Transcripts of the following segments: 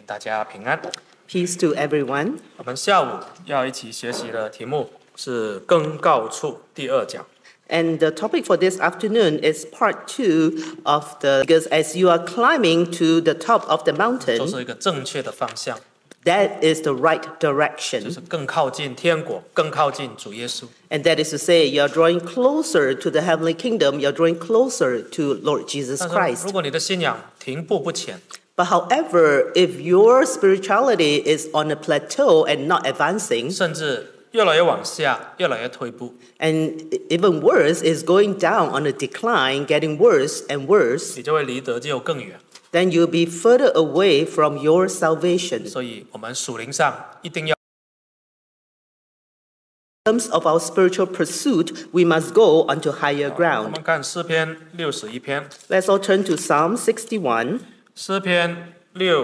愿大家平安。 Peace to everyone. 我们下午要一起学习的题目是更高处第2讲。 And the topic for this afternoon is part 2 of because as you are climbing to the top of the 这 mountain, 是一个正确的方向， that is the right 就 direction. 是更靠近天国，更靠近主耶稣。 And that is to say, you're drawing closer to the heavenly kingdom, you're drawing closer to Lord Jesus 但是 Christ. 如果你的信仰停步不前， But however, if your spirituality is on a plateau and not advancing, 甚至越来越往下，越来越退步， and even worse, is going down on a decline, getting worse and worse, 你就会离得救更远。 then you'll be further away from your salvation. 所以，我们属灵上一定要 In terms of our spiritual pursuit, we must go onto higher 我 ground. 们看诗篇61篇， Let's all turn to Psalm 61. 诗篇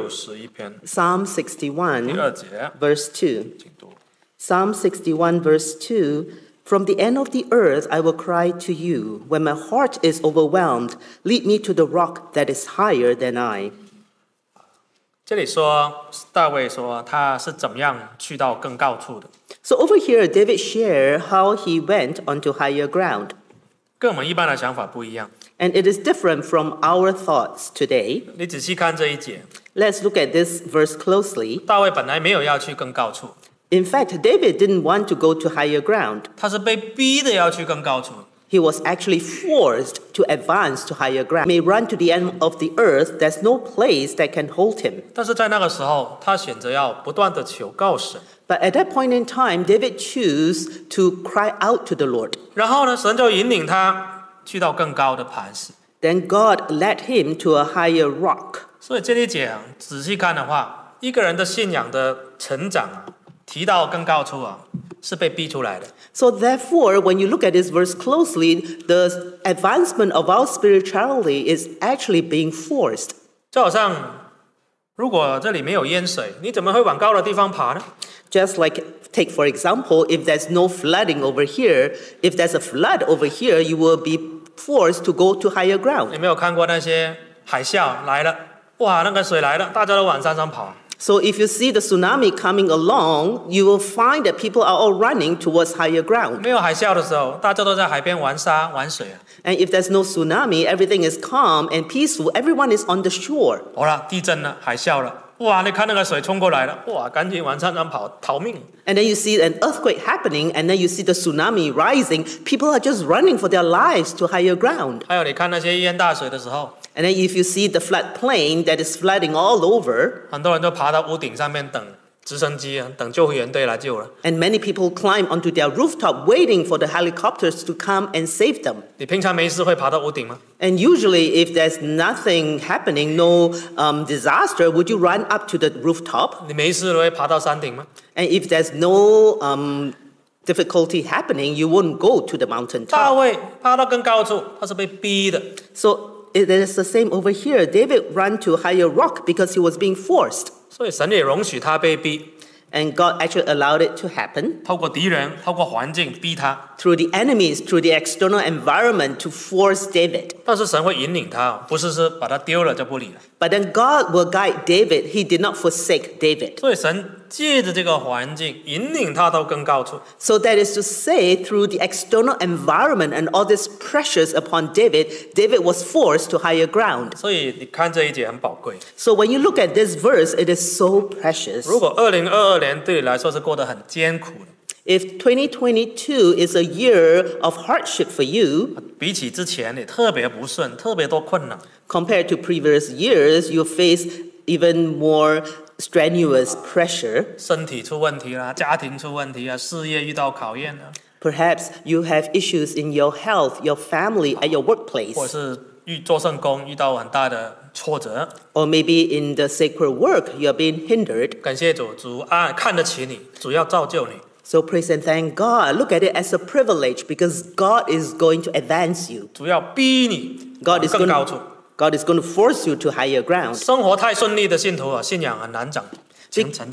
61篇 Psalm 第 61, 2节， verse 2. 请读。 Psalm 61, verse 2. From the end of the earth I will cry to you. When my heart is overwhelmed, lead me to the rock that is higher than I. 这里说大卫说他是怎么样去到更高处的， So over here, David shared how he went onto higher ground. 跟我们一般的想法不一样。 And it is different from our thoughts today. 你仔细看这一节， Let's look at this verse closely. 大卫本来没有要去更高处， In fact, David didn't want to go to higher ground. 他是被逼的要去更高处。 He was actually forced to advance to higher ground. He may run to the end of the earth, there's no place that can hold him. 但是在那个时候，他选择要不断的求告神， But at that point in time, David chose to cry out to the Lord. 然后呢，神就引领他去到更高的磐石。 Then God led him to a higher rock. 所以这一节啊，仔细看的话，一个人的信仰的成长啊，提到更高处啊，是被逼出来的。 So therefore, when you look at this verse closely, the advancement of our spirituality is actually being forced. 就好像，如果这里没有淹水，你怎么会往高的地方爬呢？ Just like, take for example, if there's no flooding over here, if there's a flood over here, you will be forced to go to higher ground. 有没有看过那些海啸来了？哇，那个水来了，大家都往山上跑。 So if you see the tsunami coming along, you will find that people are all running towards higher ground. 没有海啸的时候，大家都在海边玩沙玩水啊。 And if there's no tsunami, everything is calm and peaceful. Everyone is on the shore. 好了，地震了，海啸了，哇，你看那个水冲过来了，哇，赶紧往山上跑，逃命。 And then you see an earthquake happening, and then you see the tsunami rising. People are just running for their lives to higher ground. 还有你看那些淹大水的时候， And then if you see the floodplain that is flooding all over, 很多人就爬到屋顶上面等直升机啊，等救护员队来救了。 and many people climb onto their rooftop waiting for the helicopters to come and save them. 你平常没事会爬到屋顶吗？ And usually, if there's nothing happening, no disaster, would you run up to the rooftop? 你没事会爬到山顶吗？ And if there's no difficulty happening, you won't go to the mountain 大 top. 卫爬到更高处，他是被逼的。 So it is the same over here. David ran to higher rock because he was being forced. 所以神也容许他被逼， And God actually allowed it to happen 透过敌人，透过环境逼他。 through the enemies, through the external environment to force David. 但是神会引领他，不是把他丢了就不理了。 But then God will guide David. He did not forsake David. 所以神借着这个环境引领他到更高处。 So that is to say, through the external environment and all this pressures upon David, David was forced to higher ground. 所以你看这一节很宝贵。 So when you look at this verse, it is so precious. 如果2022年对你来说是过得很艰苦的， If 2022 is a year of hardship for you, 比起之前也特别不顺，特别多困难， compared to previous years, you face even more strenuous pressure. 身体出问题啦，家庭出问题啊，事业遇到考验啊， Perhaps you have issues in your health, your family, at your workplace, 或者是做圣工遇到很大的挫折。 or maybe in the sacred work, you're being hindered. 感谢主，主啊看得起你，主要造就你。 So praise and thank God. Look at it as a privilege because God is going to advance you. 主要逼你 God is 更 going 高处。 God is going to force you to higher ground. 生活太顺利的信徒啊，信仰很难成长。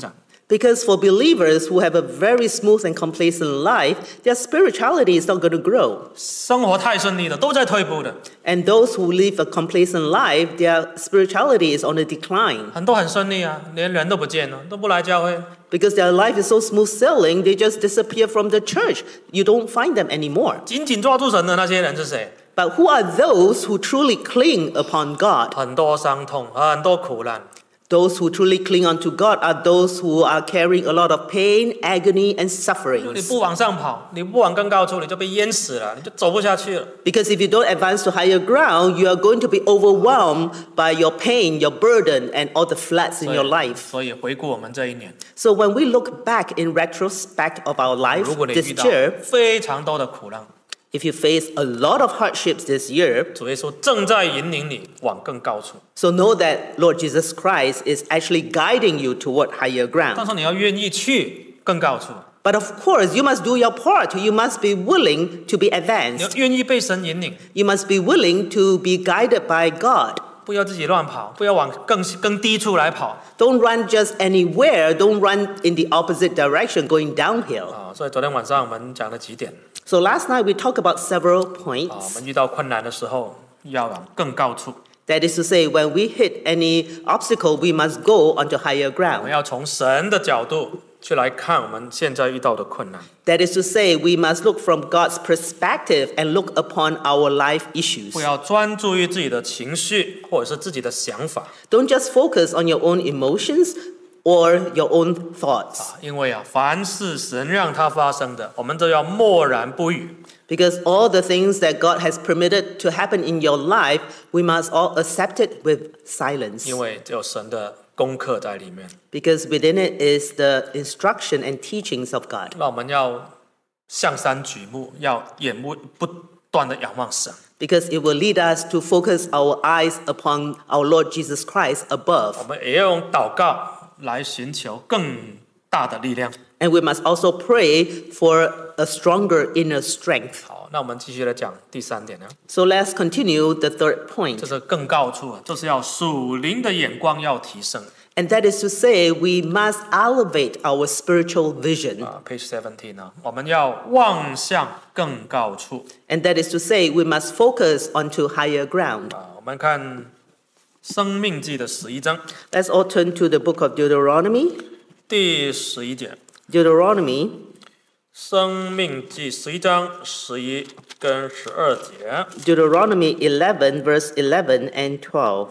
Because for believers who have a very smooth and complacent life, their spirituality is not going to grow. 生活太顺利了，都在退步的。 And those who live a complacent life, their spirituality is on a decline. 很多很顺利啊，连人都不见了，都不来教会。 Because their life is so smooth sailing, they just disappear from the church. You don't find them anymore. 紧紧抓住神的那些人是谁？ But who are those who truly cling upon God? 很多伤痛，很多苦难。 Those who truly cling onto God are those who are carrying a lot of pain, agony, and 你 sufferings. 不往上跑，你不往更高处，你就被淹死了，你就走不下去了。 Because if you don't advance to higher ground, you are going to be overwhelmed by your pain, your burden, and all the floods in your life. 所以回顾我们这一年， So when we look back in retrospect of our life 如果你 this 遇到 year, 非常多的苦难， if you face a lot of hardships this year, 主耶稣正在引领你往更高处。 so know that Lord Jesus Christ is actually guiding you toward higher 但 ground. 是你要愿意去更高处， But of course, you must do your part. You must be willing to be 你要 advanced. 愿意被神引领， You must be willing to be guided by God. 不要自己乱跑，不要往更低处来跑 Don't run just anywhere. Don't run in the opposite direction, going downhill. 啊！所以昨天晚上我们讲了几点 So last night we talked about several 啊，我 points. 们遇到困难的时候要往更高处， That is to say, when we hit any obstacle, we must go onto higher 我们 ground. 要从神的角度去来看我们现在遇到的困难。 That is to say, we must look from God's perspective and look upon our life issues. 不要专注于自己的情绪或者是自己的想法 Don't just focus on your own emotions or your own thoughts. 啊，因为啊，凡是神让它发生的，我们都要默然不语。 Because all the things that God has permitted to happen in your life, we must all accept it with silence. 因为只有神的功课在里面。 Because within it is the instruction and teachings of God. 那我们要向山举目，要眼目不断的仰望神。 Because it will lead us to focus our eyes upon our Lord Jesus Christ 我 above. 们也要用祷告来寻求更大的力量。 And we must also pray for a stronger inner strength. 好，那我们继续来讲第三点呢， So let's continue the third point. 这是更高处啊，就是要属灵的眼光要提升 And that is to say, we must elevate our spiritual vision. 啊。Page 17呢，我们要望向更高处 And that is to say, we must focus onto higher ground. 啊。我们看生命记的11章 Let's all turn to the book of Deuteronomy. 第11节， Deuteronomy 生命记11章11跟12节。 Deuteronomy 11, verse 11 and 12.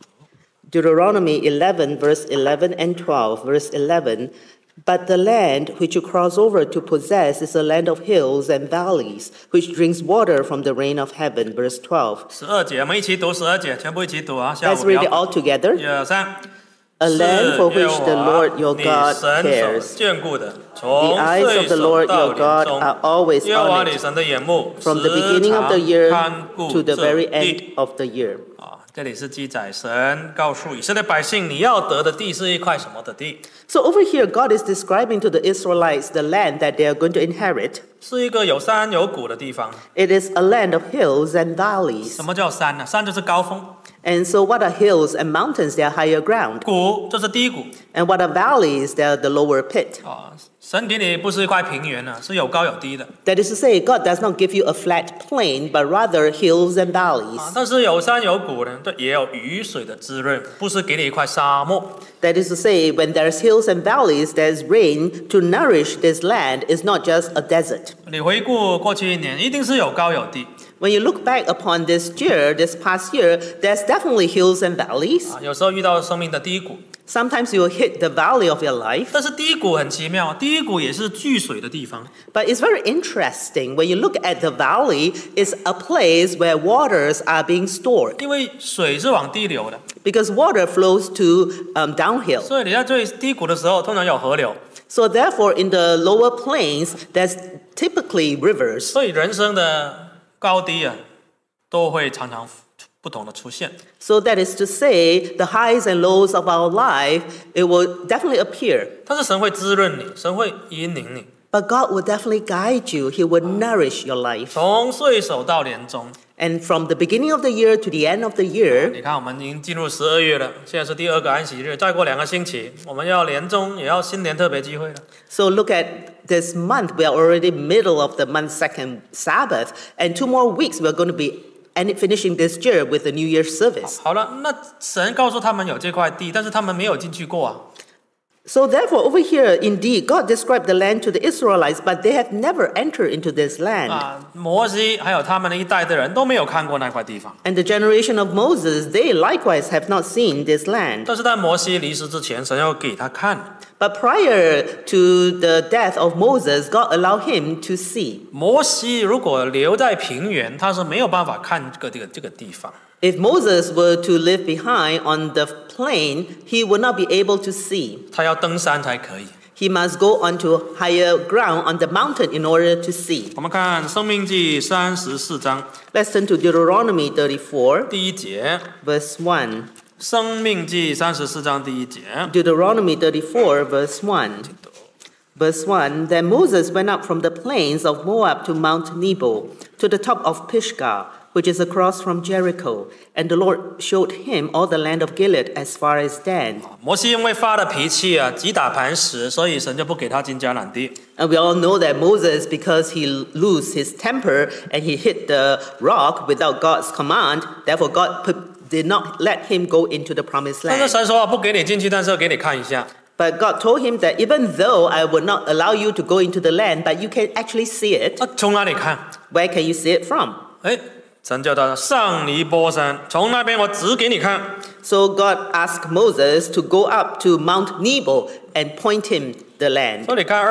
Deuteronomy 11, verse 11 and 12. Verse 11. But the land which you cross over to possess is a land of hills and valleys, which drinks water from the rain of heaven. Verse 12. 12节，我们一起读12节，全部一起读啊！下 Let's 午不要 read it all together. 1、2、3。 A land for which the Lord your 你 God 神所 cares. 眷顧的， The 從 eyes of 歲 the 首 Lord 到 your 年 God 終 are always 耶和華 on 你 it, 神的眼目 from the 時 beginning of the 常 year 看顧 to the 這 very 地 end of the year. 啊，这里是记载神告訴以色列百姓，你要得的地是一塊什麼的地？ So over here, God is describing to the Israelites the land that they are going to inherit. 是一個有山有谷的地方。 It is a land of hills and valleys. 什麼叫山呢？山就是高峰， And so what are hills and mountains? They are higher ground. 谷就是低谷 And what are valleys? They are the lower pit. 啊。神給你不是一塊平原啊，是有高有低的 That is to say, God does not give you a flat plain, but rather hills and valleys. 啊。但是有山有谷呢，这也有雨水的滋潤，不是給你一塊沙漠。 That is to say, when there's hills and valleys, there's rain to nourish this land. It's not just a desert. 你回顧過去一年，一定是有高有低 When you look back upon this year, this past year, there's definitely hills and valleys. 啊。有時候遇到生命的低谷， Sometimes you will hit the valley of your life. 但是低谷很奇妙，低谷也是聚水的地方。 But it's very interesting. When you look at the valley, it's a place where waters are being stored 因為水是往低流的， because water flows to downhill. 所以你在最低谷的时候，通常有河流。 So therefore, in the lower plains, there's typically rivers. 所以人生的高低啊，都会常常不同的出现。 So that is to say, the highs and lows of our life, it will definitely appear. 但是神会滋润你，神会引领你， But God will definitely guide you. He will nourish your life. 从岁首到年终， And from the beginning of the year to the end of the year, 你看，我们已经进入12月了，现在是第2个安息日，再过2个星期，我们要年终，也要新年特别聚会了。 so look at this month. We are already middle of the month, second Sabbath, and 2 more weeks we are going to be finishing this year with the New Year's service. 好了，那神告诉他们有这块地，但是他们没有进去过啊。 So therefore, over here, indeed, God described the land to the Israelites, but they have never entered into this land. 摩西还有他们的一代的人都没有看过那块地方。 And the generation of Moses, they likewise have not seen this land. 但是在摩西离世之前，神要给他看。 But prior to the death of Moses, God allowed him to see. 摩西如果留在平原，他是没有办法看这个地方。 If Moses were to live behind on the plain, he would not be able to see. 他要登山才可以。 He must go onto higher ground on the mountain in order to see. 我们看《生命记》34章 Let's turn to Deuteronomy 34, 第1节， verse 1. 《生命记》34章第1节。 Deuteronomy 34, verse 1. Verse 1, Then Moses went up from the plains of Moab to Mount Nebo, to the top of Pisgah, which is across from Jericho. And the Lord showed him all the land of Gilead as far as Dan. 摩西因为发了脾气啊，击打磐石，所以神就不给他进迦南地。 And we all know that Moses, because he lost his temper and he hit the rock without God's command, therefore God did not let him go into the promised 但是 land. 神说不给你进去，但是要给你看一下。 But God told him that even though I would not allow you to go into the land, but you can actually see it. 从哪里看？ Where can you see it from? 神叫他上尼波山，从那边我指给你看。 So God asked Moses to go up to Mount Nebo and point him the land. 所以你看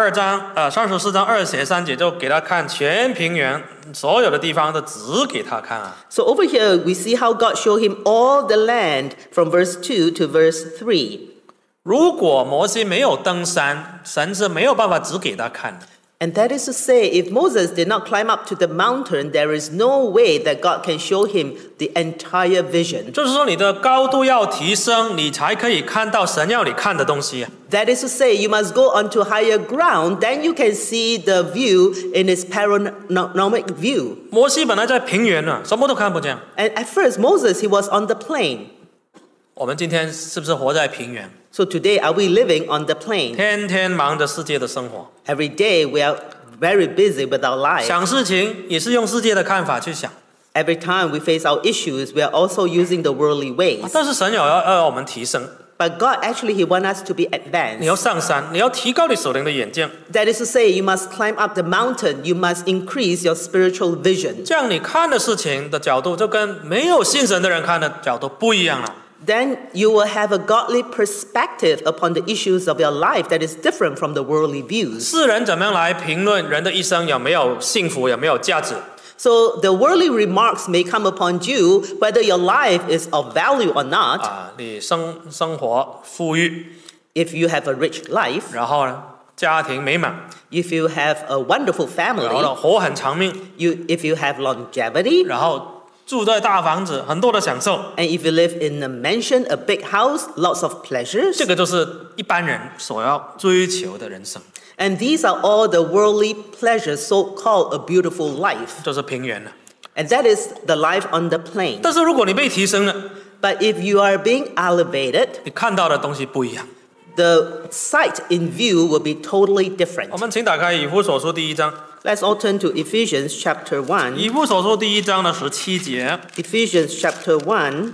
34章2节3节就给他看全平原所有的地方都指给他看啊。 So over here we see how God showed him all the land from verse 2 to verse 3. 如果摩西没有登山，神是没有办法指给他看的。 And that is to say, if Moses did not climb up to the mountain, there is no way that God can show him the entire vision. 就是说，你的高度要提升，你才可以看到神要你看的东西。 That is to say, you must go onto higher ground, then you can see the view in its panoramic view. 摩西本来在平原呢，什么都看不见。 And at first, Moses, he was on the plain. 我们今天是不是活在平原？ So today, are we living on the plain? 天天忙着世界的生活， Every day, we are very busy with our lives. 想事情也是用世界的看法去想。 Every time we face our issues, we are also using the worldly ways. 但是神要我们提升， But God actually, He wants us to be 你要 advanced. 上山，你要提高你属灵的眼镜， That is to say, you must climb up the mountain. You must increase your spiritual vision. 这样你看的事情的角度就跟没有信神的人看的角度不一样了。 Then you will have a godly perspective upon the issues of your life that is different from the worldly views. 世人怎么样来评论人的一生有没有幸福，有没有价值？ So the worldly remarks may come upon you whether your life is of value or not. 你生活富裕， If you have a rich life, 然后呢，家庭美满， if you have a wonderful 然后呢， family, 活很长命， if you have longevity, 然后住在大房子，很多的享受， and if you live in a mansion, a big house, lots of pleasures. 这个就是一般人所要追求的人生， And these are all the worldly pleasures, so-called a beautiful life. 就是平原了。 And that is the life on the plain. 但是如果你被提升了， But if you are being elevated, 你看到的东西不一样。 the sight in view will be totally 我 different. 们请打开以弗所书第1章， Let's all turn to Ephesians chapter 1. 以弗所书第1章的17节 Ephesians chapter 1,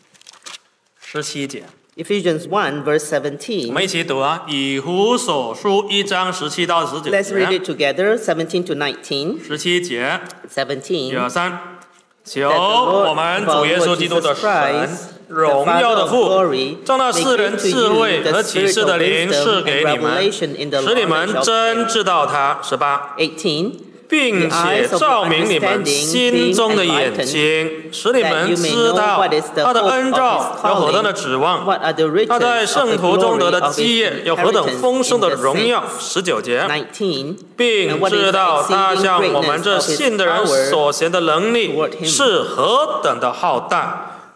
，17节， Ephesians 1 verse 我 17. 们一起读啊，以弗所书1章17到19 Let's read 节 it together, 17 to 19. ，17节，1、 17. 2、3，求我们主耶稣基督的神，荣耀的父，将那世人智慧和启示的灵赐给你们，使你们真知道他。18， 18. 并且照明你们心中的眼睛，使你们知道他的恩召有何等的指望，他在圣徒中得的基业有何等丰盛的荣耀。19节， 19. 并知道他向我们这信的人所显的能力是何等的浩大，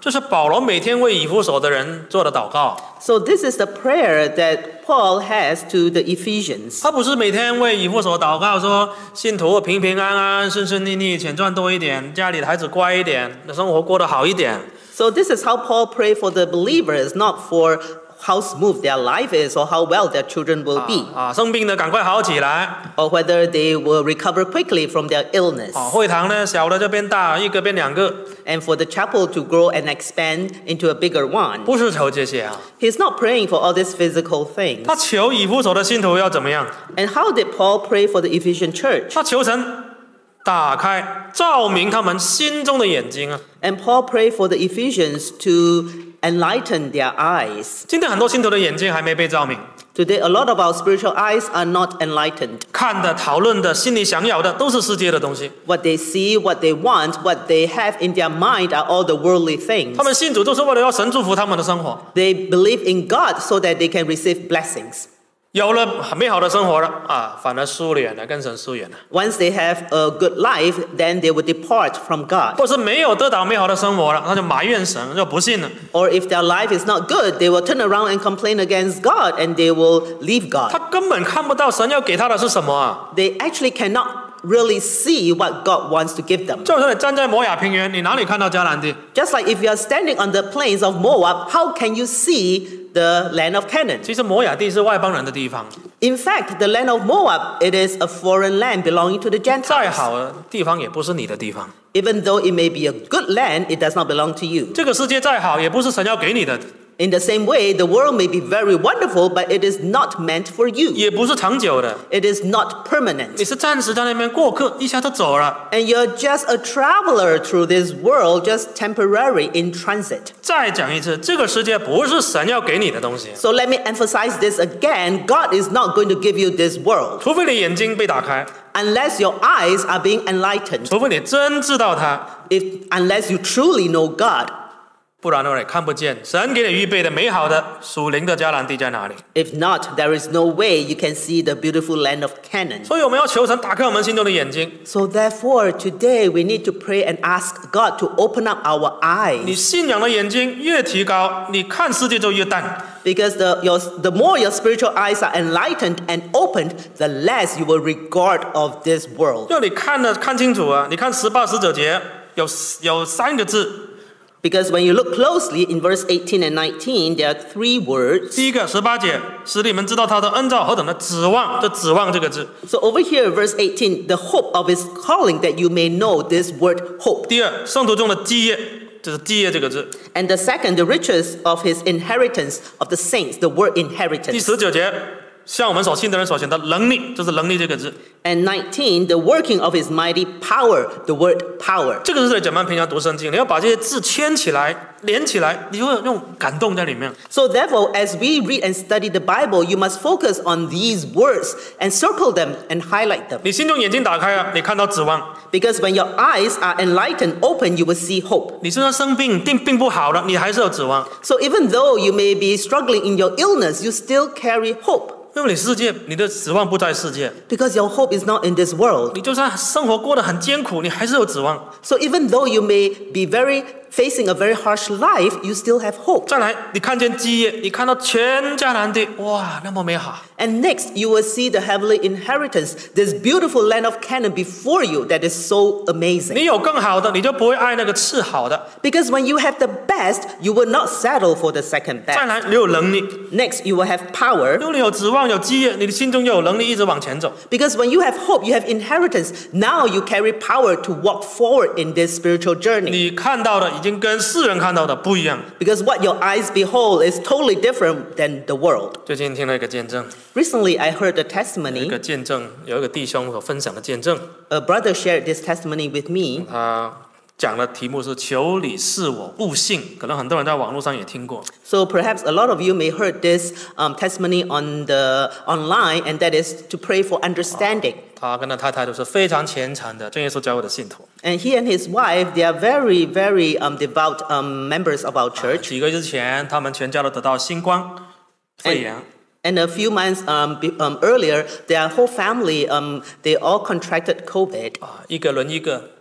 这是保罗每天为以弗所的人做的祷告。 So this is the prayer that Paul has to the Ephesians. 他不是每天为以弗所祷告说信徒平平安安、顺顺利利、钱赚多一点、家里的孩子乖一点、生活过得好一点。 So this is how Paul prayed for the believers, not for how smooth their life is or how well their children will be. 生病的赶快好起来。 Or whether they will recover quickly from their illness. 会堂呢，小的就变大，一个变两个。 And for the chapel to grow and expand into a bigger one. 不是求这些啊。 He's not praying for all these physical things. 他求以弗所的信徒要怎么样？ And how did Paul pray for the Ephesian church? 他求神打开、照明他们心中的眼睛啊。 And Paul prayed for the Ephesians to enlighten their eyes. 今天很多信徒的眼睛还没被照明。 Today, a lot of our spiritual eyes are not enlightened. 看的、讨论的、心里想要的，都是世界的东西。 What they see, what they want, what they have in their mind are all the worldly things. 他们信主都是为了要神祝福他们的生活。 They believe in God so that they can receive blessings. 有了美好的生活了反而疏远了，跟神疏远了。 Once they have a good life, then they will depart from God. 或是没有得到美好的生活了，他就埋怨神，就不信了。 Or if their life is not good, they will turn around and complain against God, and they will leave God. 他根本看不到神要给他的是什么啊。 They actually cannot really see what God wants to give them. 就算你站在摩亚平原，你哪里看到迦南地？ Just like if you are standing on the plains of Moab, how can you see the land of Canaan? 其实摩亚地是外邦人的地方。 In fact, the land of Moab, it is a foreign land belonging to the 再 Gentiles. 好的地方也不是你的地方。 Even though it may be a good land, it does not belong to you. 这个世界再好，也不是神要给你的。 In the same way, the world may be very wonderful, but it is not meant for you. 也不是长久的。 It is not permanent. 你是暂时在那边过客，一下就走了。 And you're just a traveler through this world, just temporary in transit. 再讲一次，这个世界不是神要给你的东西。 So let me emphasize this again. God is not going to give you this world 除非你眼睛被打开， unless your eyes are being enlightened. 除非你真知道它， Unless you truly know God. 不然的话你看不见神给你预备的美好的属灵的迦南地在哪里。 If not, there is no way you can see the beautiful land of Canaan. 所以我们要求神打开我们心中的眼睛。 So therefore, today we need to pray and ask God to open up our 你 eyes. 信仰的眼睛越提高，你看世界就越淡。 Because the more your spiritual eyes are enlightened and opened, the less you will regard of this world. 要你看清楚啊！你看18、19节有3个字。 Because when you look closely in verse 18 and 19, there are 3 words. 第一个18节，使你们知道他的恩召何等的指望，这指望这个字。 So over here, verse 18, the hope of his calling, that you may know this word hope. 第二，圣徒中的基业，这是基业这个字。 And the second, the riches of his inheritance of the saints, the word 第 inheritance. 19节，像我们所信的人所显的能力，这是能力这个字。 And 19, the working of his mighty power, the word power. 这个是怎么平常读圣经？你要把这些字圈起来、连起来，你会有那种感动在里面。 So therefore, as we read and study the Bible, you must focus on these words and circle them and highlight them. 你心中眼睛打开了，你看到指望。 Because when your eyes are enlightened, open, you will see hope. 你身上生病并不好了，你还是有指望。 So even though you may be struggling in your illness, you still carry hope. 因为你的指望不在世界。 Because your hope is not in this world. 你就算生活过得很艰苦，你还是有指望。 So even though you may be facing a very harsh life, you still have hope. 再来，你看见基业，你看到全迦南地，哇，那么美好。 And next, you will see the heavenly inheritance, this beautiful land of Canaan before you that is so amazing. 你有更好的，你就不会爱那个次好的。 Because when you have the best, you will not settle for the second 再 best. 来，你有能力， Next, you will have power. 因为你有指望，有基业，你的心中就有能力一直往前走。 Because when you have hope, you have inheritance. Now you carry power to walk forward in this spiritual journey. 你看到的已经跟世人看到的不一样。 Because what your eyes behold is totally different than the world. 最近听了一个见证， Recently, I heard a 有一 testimony. 个见证，有一个弟兄所分享的见证， A brother shared this testimony with me. 他讲的题目是"求你赐我悟性"，可能很多人在网络上也听过。 So perhaps a lot of you may heard this testimony on the online, and that is to pray for understanding. 他跟他太太都是非常虔诚的真耶稣教会的信徒。 And he and his wife, they are very, very devout members of our church. 几个月之前，他们全家都得到新冠肺炎。 And a few months earlier, their whole family, they all contracted COVID. 一个轮一个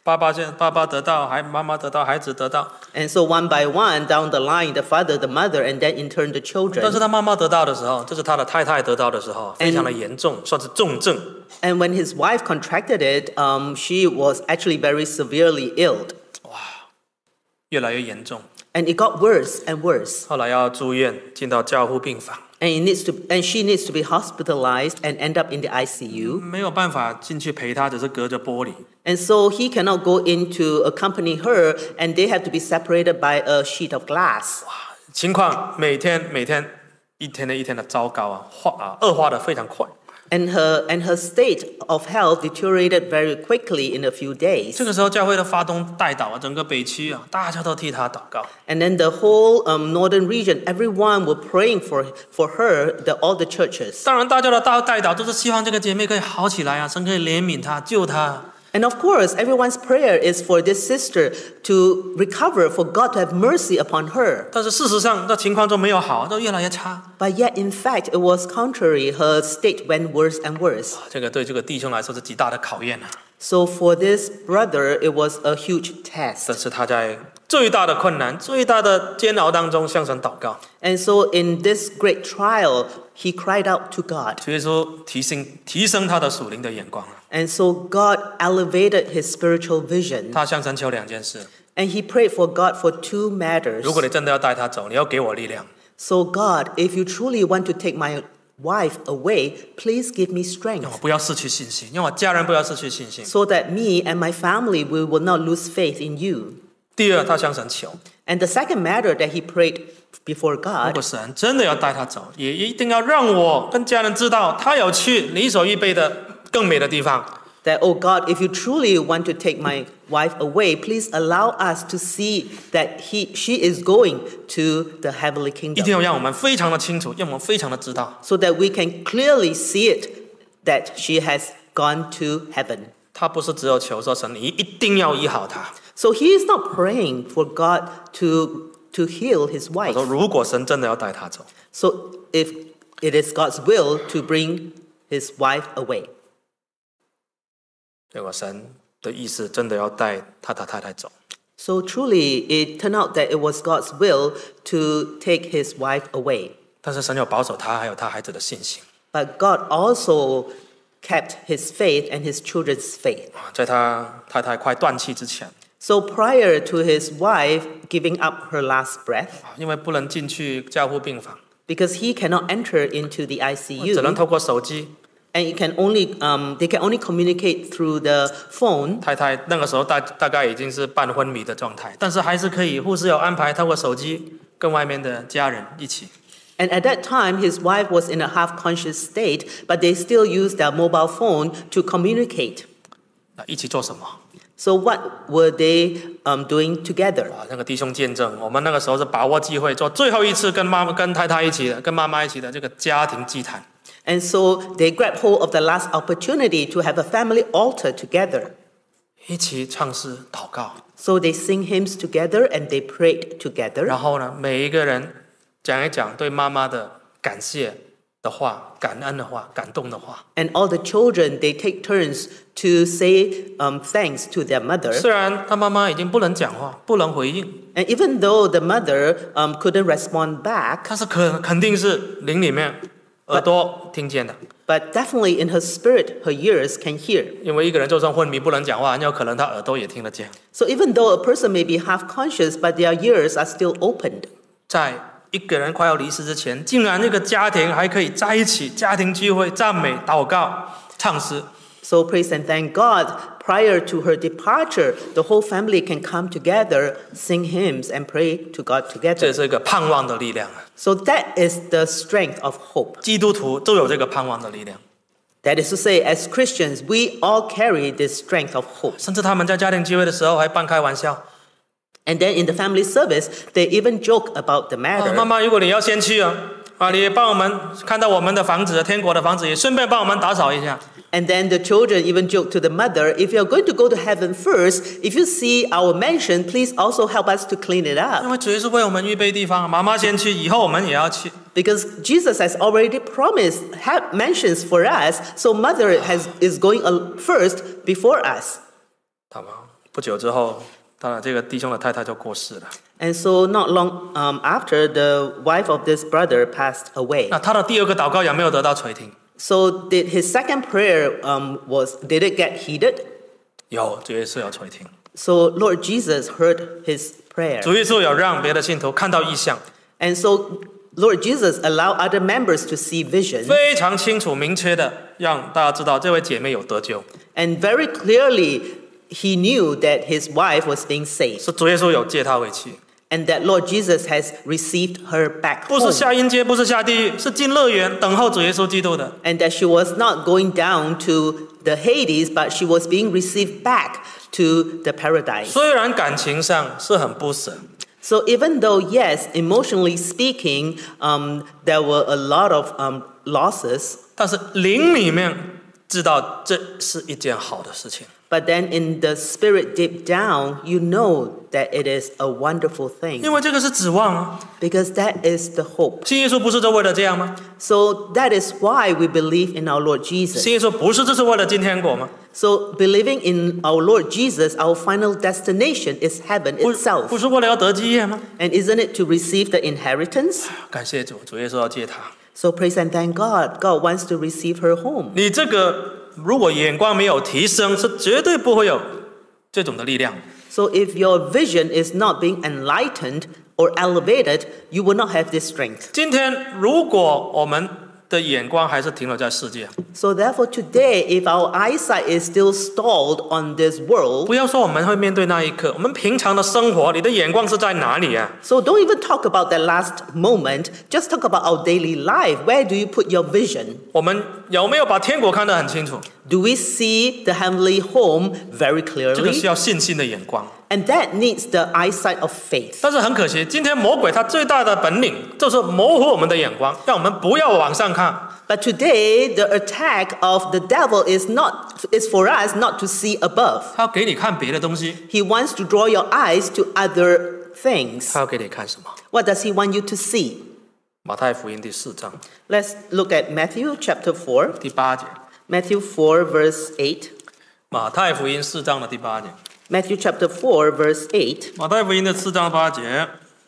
爸爸得到，妈妈得到，孩子得到。 And so one by one down the line, the father, the mother, and then in turn the children. 但是他妈妈得到的时候，就是他的太太得到的时候，非常的严重，算是重症。 And when his wife contracted it, she was actually very severely ill. 哇，越来越严重。 And it got worse and worse. 后来要住院，进到加护病房。 And she needs to be hospitalized and end up in the ICU. 没有办法进去陪她，只是隔着玻璃。 And so he cannot go in to accompany her, and they have to be separated by a sheet of glass. 哇，情况每天一天的糟糕啊，恶化的非常快。 And her state of health deteriorated very quickly in a few days. 这个时候教会的发动代祷啊，整个北区啊，大家都替她祷告。 And then the whole northern region, everyone were praying for her, all the churches. 当然，大家的代祷都是希望这个姐妹可以好起来啊，神可以怜悯她，救她。 And of course, everyone's prayer is for this sister to recover, for God to have mercy upon her. 但是事实上，这情况都没有好，都越来越差。 But yet, in fact, it was contrary. Her state went worse and worse. 这个对这个弟兄来说是极大的考验啊。 So for this brother, it was a huge test. 这是他在最大的困难、最大的煎熬当中向神祷告。 And so in this great trial, he cried out to God. 主耶稣提升他的属灵的眼光。 And so God elevated his spiritual vision. 他向神求两件事。 And he prayed for God for two matters. 如果你真的要带他走，你要给我力量。 So God, if you truly want to take my wife away, please give me strength. 让我不要失去信心，让我家人不要失去信心。 So that me and my family will not lose faith in you. 第二，他向神求。 And the second matter that he prayed before 如 God, 果神真的要带他走，也一定要让我跟家人知道，他有去你所预备的更美的地方。 that, oh God, if you truly want to take my wife away, please allow us to see that she is going to the heavenly 一定 kingdom. 要让我们非常的清楚，让我们非常的知道， So that we can clearly see it, that she has gone to heaven. 他不是只有求说神，你一定要医好他。 So he is not praying for God to heal his 他 wife. 说，如果神真的要带他走， So if it is God's will to bring his wife away. 结果神的意思真的要带他的太太走。 So truly, it turned out that it was God's will to take his wife away. 但是神有保守他还有他孩子的信心。 But God also kept his faith and his children's faith. 在他太太快断气之前， So prior to his wife giving up her last breath, 因为不能进去加护病房， because he cannot enter into the 只能 ICU, 透过手机。 and they can only communicate through the phone. 太太那个时候大概已经是半昏迷的状态，但是还是可以，护士有安排透过手机跟外面的家人一起。 And at that time, his wife was in a half-conscious state, but they still used their mobile phone to communicate. 那一起做什么？ So what were they doing together? 那个弟兄见证，我们那个时候是把握机会做最后一次跟太太一起的，跟妈妈一起的这个家庭祭坛。 And so they grabbed hold of the last opportunity to have a family altar together. 一起唱诗祷告， So they sing hymns together and they prayed together. 然后呢，每一个人讲一讲对妈妈的感谢的话、感恩的话、感动的话。 And all the children, they take turns to say thanks to their mother. 虽然他妈妈已经不能讲话、不能回应， And even though the mother couldn't respond back, 但是肯定是灵里面耳朵听见的。 but definitely in her spirit, her ears can hear. 因为一个人就算昏迷不能讲话，很有可能他耳朵也听得见。 So even though a person may be half conscious, but their ears are still opened. 在一个人快要离世之前，竟然这个家庭还可以在一起，家庭聚会、赞美、祷告、唱诗。 So praise and thank God, prior to her departure, the whole family can come together, sing hymns, and pray to God 这 together. 是一个盼望的力量啊！ So that is the strength of hope. 基督徒都有这个盼望的力量， That is to say, as Christians, we all carry this strength of hope. 甚至他们在家庭聚会的时候还半开玩笑。 And then in the family service, they even joke about the 妈 matter. 妈，如果你要先去你帮我们看到我们的房子，天国的房子，也顺便帮我们打扫一下。 And then the children even joke to the mother, if you're going to go to heaven first, if you see our mansion, please also help us to clean it 因 up. 为主耶稣为我们预备地方，妈妈先去，以后我们也要去。 Because Jesus has already promised mansions for us, so mother is going first before us. 不久之后，当然这个弟兄的太太就过世了。 And so not long after, the wife of this brother passed away. 那他的第二个祷告有没有得到垂听？ So did his second prayer did it get heeded? 有，主耶稣有垂听。 So Lord Jesus heard his prayer. 主耶稣有让别的信徒看到异象， And so Lord Jesus allowed other members to see vision. 非常清楚明确的让大家知道这位姐妹有得救， And very clearly, he knew that his wife was being saved. 是主耶稣有接她为妻， And that Lord Jesus has received her back 不是 home. 下阴间，不是下地狱，是进乐园等候主耶稣基督的。 And that she was not going down to the Hades, but she was being received back to the paradise. 虽然感情上是很不舍， So even though, yes, emotionally speaking, there were a lot of losses, 但是灵里面知道这是一件好的事情。 but then in the spirit deep down, you know that it is a wonderful thing 因为这个是指望啊， because that is the hope. 信耶稣不是就为了这样吗？ So that is why we believe in our Lord Jesus. 信耶稣不是就是为了进天国吗？ So believing in our Lord Jesus, our final destination is heaven 不 itself. 是为了要得基业吗？ And isn't it to receive the inheritance? 感谢主，主耶稣要接他。 So praise and thank God. God wants to receive her home. 你这个如果眼光没有提升，是绝对不会有这种的力量。 So if your vision is not being enlightened or elevated, you will not have this strength. 今天如果我们的眼光还是停留在世界， So therefore today, if our eyesight is still stalled on this world, 不要说我们会面对那一刻，我们平常的生活，你的眼光是在哪里啊？ so don't even talk about that last moment. Just talk about our daily life. Where do you put your vision? 我们有没有把天国看得很清楚？ Do we see the heavenly home very 这个需 clearly? 要信心的眼光。 And that needs the eyesight of faith. 但是很可惜，今天魔鬼他最大的本领就是模糊我们的眼光，让我们不要往上看。 But today, the attack of the devil is for us not to see above. 他要给你看别的东西， He wants to draw your eyes to other things. 他要给你看什么？ What does he want you to see? 马太福音第4章 Let's look at Matthew chapter 4. 第8节， Matthew 4 verse 8. 马太福音4章的第8节， Matthew chapter 4 verse 8. 马太福音的4章8节，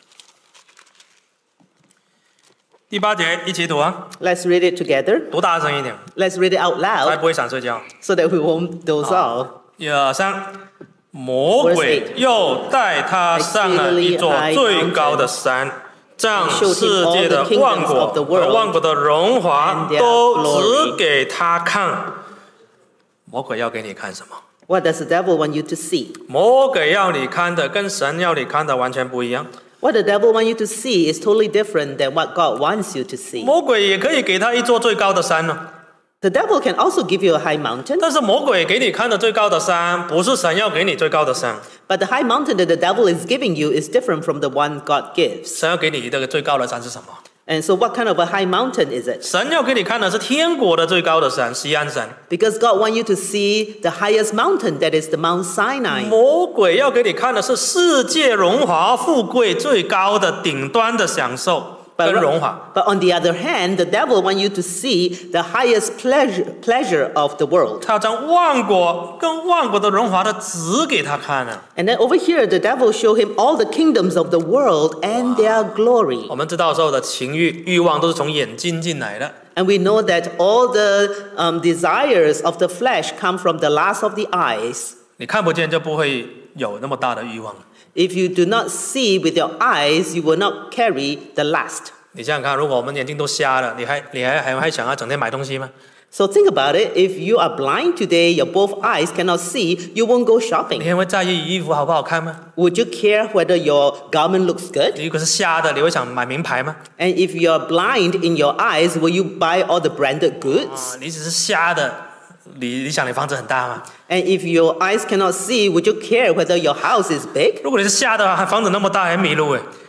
第8节一起读啊， Let's read it together. 读大声一点， Let's read it out 才 loud 不会想睡觉。 so that we won't doze off. 1、2、3，魔鬼又带他上了一座最高的山，将世界的万国和万国的荣华都指给他看。魔鬼要给你看什么？ What does the devil want you to see? 魔鬼要你看的跟神要你看的完全不一样。 What the devil wants you to see is totally different than what God wants you to see. 魔鬼也可以给他一座最高的山呢， The devil can also give you a high mountain, 但是魔鬼给你看的最高的山，不是神要给你最高的山。 but the high mountain that the devil is giving you is different from the one God gives. 神要给你的最高的山是什么？ And so what kind of a high mountain is it? 神要给你看的是天国的最高的山，锡安山。 Because God wants you to see the highest mountain, that is the Mount Sinai. 魔鬼要给你看的是世界荣华富贵最高的顶端的享受跟荣华。 But on the other hand, the devil wants you to see the highest pleasure of the world. 他要将万国跟万国的荣华的指给他看啊！ And then over here, the devil show him all the kingdoms of the world and their glory. 我们知道所有的情欲欲望都是从眼睛进来的， And we know that all the desires of the flesh come from the lust of the eyes. 你看不见就不会有那么大的欲望。 If you do not see with your eyes, you will not carry the lust. 你想想看，如果我们眼睛都瞎了，你还想要整天买东西吗？ So think about it. If you are blind today, your both eyes cannot see, you won't go 你 shopping. 还会在意衣服好不好看吗？ Would you care whether your garment looks good? 你如果是瞎的，你会想买名牌吗？ And if you are blind in your eyes, will you buy all the branded goods? 你只是瞎的，你想你房子很大吗？ And if your eyes cannot see, would you care whether your house is big? 如果你是瞎的，房子那么大还迷路哎。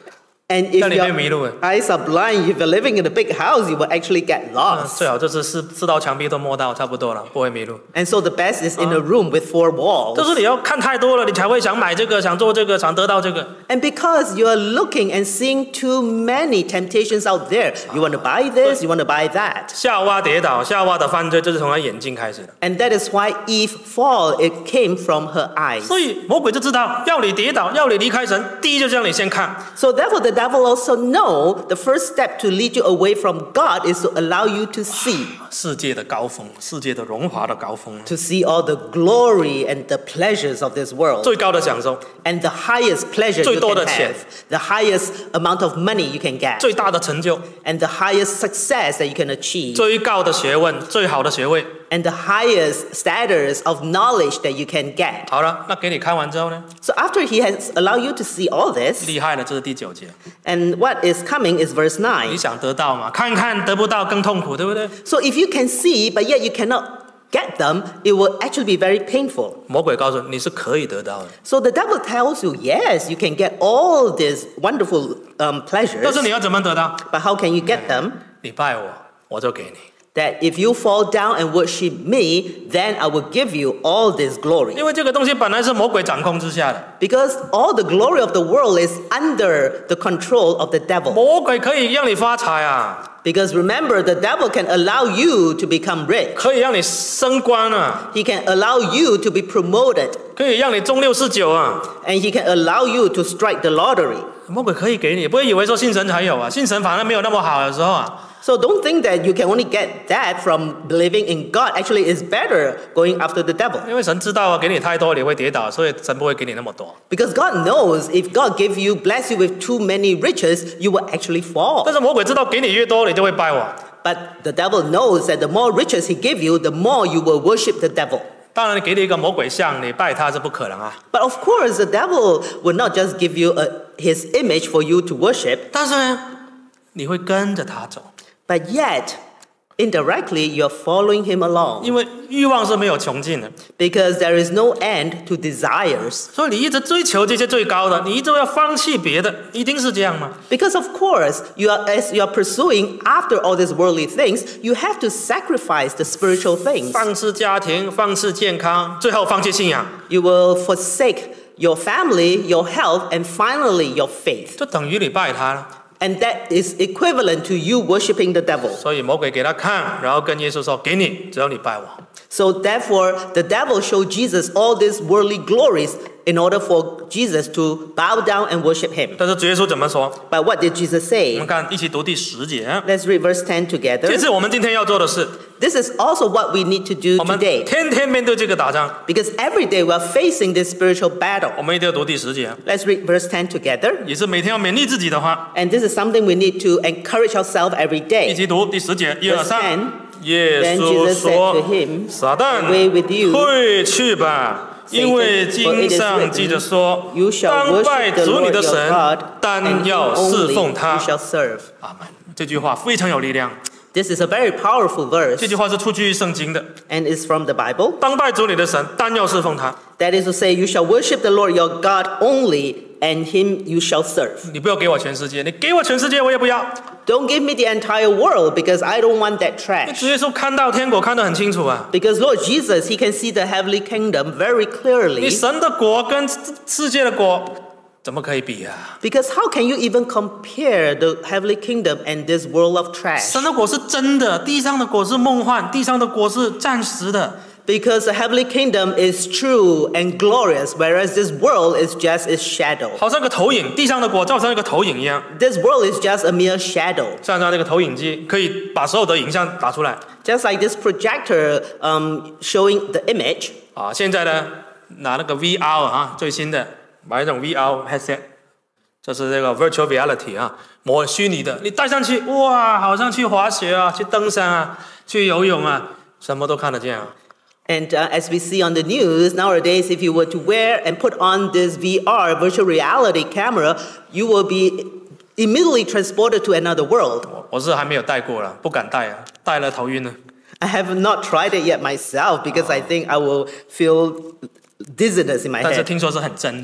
And if 在里面迷路 your eyes are blind, if you're living in a big house, you will actually get lost. 最好就是四道墙壁都摸到，差不多了，不会迷路。 And so the best is in a room with 4 walls. 就是你要看太多了，你才会想买这个，想做这个，想得到这个。 And because you are looking and seeing too many temptations out there, you want to buy this, you want to buy that. 夏娃跌倒，夏娃的犯罪就是从她眼睛开始的。 And that is why Eve fall, it came from her eyes. 所以魔鬼就知道，要你跌倒，要你离开神，第一就是让你先看。 So therefore the devil also know the first step to lead you away from God is to allow you to see. 世界的高峰，世界的荣华的高峰， To see all the glory and the pleasures of this world. 最高的享受， And the highest pleasure 最 you 多 can 的钱， have. The highest amount of money you can get. 最大的成就， And the highest success that you can achieve. 最高的学问，最好的学位。 And the highest status of knowledge that you can get. 好了，那给你看完之后呢？ So after he has allowed you to see all this, 厉害了，这是第9节。 and what is coming is verse 你 9. 想得到嘛？看看得不到更痛苦，对不对？ So if you can see, but yet you cannot get them, it will actually be very painful. 魔鬼告诉你是可以得到的， So the devil tells you, yes, you can get all these wonderful 但 pleasures, 是你要怎么得到？ but how can you get them? 你拜我，我就给你。 That if you fall down and worship me, then I will give you all this glory. 因为这个东西本来是魔鬼掌控之下的， Because all the glory of the world is under the control of the devil. 魔鬼可以让你发财啊， Because remember, the devil can allow you to become rich. 可以让你升官啊， He can allow you to be promoted. 可以让你中649啊。 And he can allow you to strike the lottery. 魔鬼可以给你，不会以为说信神才有啊，信神反而没有那么好，有时候啊。 So don't think that you can only get that from believing in God. Actually, it's better going after the devil. 因为神知道啊，给你太多你会跌倒，所以神不会给你那么多。 Because God knows if God give you, bless you with too many riches, you will actually fall. 但是魔鬼知道给你越多，你就会拜我。 But the devil knows that the more riches he give you, the more you will worship the devil. 当然，给你一个魔鬼像，你拜他是不可能啊。 But of course, the devil will not just give you his image for you to worship. 但是呢，你会跟着他走， But yet, indirectly, you're following him along. 因为欲望是没有穷尽的， Because there is no end to desires. 所以你一直追求这些最高的，你一直要放弃别的，一定是这样吗？ Because of course, as you are pursuing after all these worldly things, you have to sacrifice the spiritual things. 放弃家庭，放弃健康，最后放弃信仰， You will forsake your family, your health, and finally your faith. 就等于你拜他了。 And that is equivalent to you worshiping the devil. 所以魔鬼给他看，然后跟耶稣说：“给你，只要你拜我。” So therefore, the devil showed Jesus all these worldly glories in order for Jesus to bow down and worship him. 但是主耶稣怎么说？ But what did Jesus 我 say? 们看，一起读第10节。 Let's read verse 10 这 together. 是我们今天要做的事。 This is also what we need to do 我们 today. 天天面对这个打仗， Because every day we are facing this spiritual battle. 我们一定要读第10节， Let's read verse 10 together. 也是每天要勉励自己的话。 And this is something we need to encourage ourselves every 一 day. 起读第10节，1、2、 Verse 3。 10. 耶 Then 稣 Jesus said 说 to him,：“ 撒旦， Away with you, 退去吧！ Satan, 因为 for 经 it is 上 written, 记着说， You shall 当拜 worship the 主你 Lord 的 your 神 God, 但 and 要 him 侍 only 奉 you 他。” shall serve. 阿门。这句话非常有力量， This is a very powerful 这 verse, 句话是出自于圣经的。 and it's from the Bible. 当拜主你的神，但要侍奉他。 That is to say, you shall worship the Lord your God only, and him you shall serve. 你不要给我全世界，你给我全世界我也不要。 Don't give me the entire world, because I don't want that 主 trash. 耶稣看到天国看得很清楚啊， Because Lord Jesus, he can see the heavenly kingdom very 你 clearly. 神的国跟世界的国怎么可以比啊？ Because how can you even compare the heavenly kingdom and this world of trash? 神的国是真的，地上的国是梦幻，地上的国是暂时的。 Because the heavenly kingdom is true and glorious, whereas this world is just a shadow. 好像个投影，地上的国就好像一个投影一样， This world is just a mere shadow. 像那个投影机可以把所有的影像打出来 Just like this projector showing the image. 啊。现在呢，拿那个 VR 啊，最新的买一种 VR headset，就是这个 virtual reality 啊，虚拟的，你戴上去，哇，好像去滑雪啊，去登山啊，去游泳啊，什么都看得见啊。 And as we see on the news, nowadays, if you were to wear and put on this VR, virtual reality camera, you will be immediately transported to another world. 我是还没有戴过了，不敢戴啊，戴了头晕呢。 I have not tried it yet myself because I think I will feel dizziness in my 但是 head. 听说是很真的。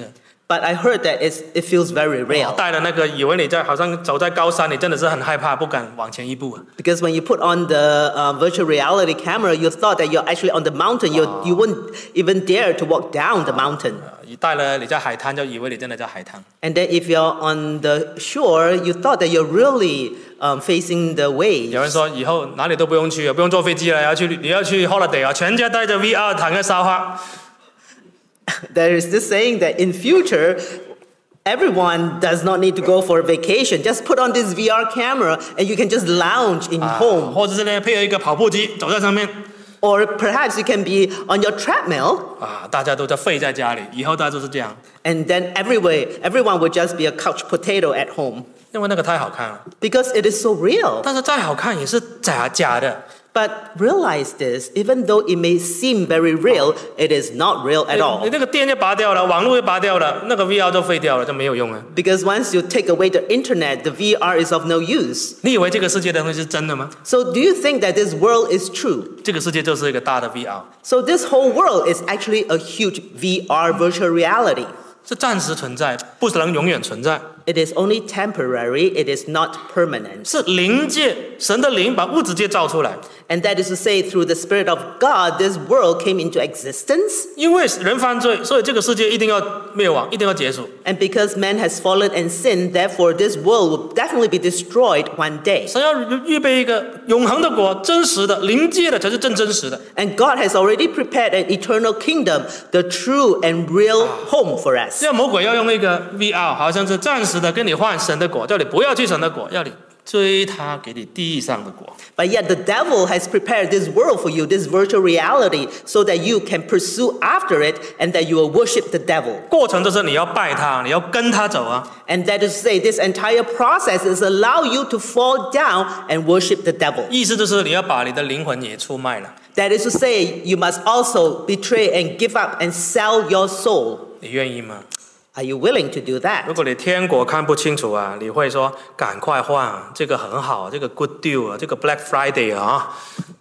But I heard that it feels very real. 戴了那个以为你好像走在高山，你真的是很害怕，不敢往前一步。 Because when you put on the virtual reality camera, you thought that you're actually on the mountain. You wouldn't even dare to walk down the mountain. 你戴了你在海滩，就以为你真的在海滩。 And then if you're on the shore, you thought that you're really facing the waves. 有人说以后哪里都不用去，不用坐飞机了，你要去 holiday 啊，全家带着 VR 躺在沙发。 There is this saying that in future, everyone does not need to go for a vacation. Just put on this VR camera and you can just lounge in home. 或者是呢，配合一个跑步机走在上面。 Or perhaps you can be on your treadmill. 大家都在废在家里，以后大家都是这样。 And then everyone would just be a couch potato at home. 因为那个太好看了。 Because it is so real. 但是再好看也是假的。 But realize this, even though it may seem very real, it is not real at all. 你那个电就拔掉了，网络也拔掉了，那个 VR 就废掉了，就没有用了。 Because once you take away the internet, the VR is of no use. 你以为这个世界的东西是真的吗？ So do you think that this world is true? 这个世界就是一个大的 VR. So this whole world is actually a huge VR virtual reality. 是暂时存在，不能永远存在。 It is only temporary, it is not permanent. 是灵界，神的灵把物质界造出来。 And that is to say, through the Spirit of God, this world came into existence. 因为人犯罪，所以这个世界一定要灭亡，一定要结束。 And because man has fallen and sinned, therefore this world will definitely be destroyed one day. 神要预备一个永恒的国，真实的、灵界的才是真实的。 And God has already prepared an eternal kingdom, the true and real home for us. 这样魔鬼要用一个 VR， 好像是暂时的跟你换神的国，叫你不要去神的国，要你追他给你地上的国。 But yet the devil has prepared this world for you, this virtual reality, so that you can pursue after it and that you will worship the devil. 过程就是你要拜他，你要跟他走啊。 And that is to say, this entire process is allow you to fall down and worship the devil. 意思就是你要把你的灵魂也出卖了。 That is to say, you must also betray and give up and sell your soul. 你愿意吗？ Are you willing to do that? 如果你天国看不清楚啊，你会说赶快换，这个很好，这个 good deal 啊，这个 Black Friday 啊。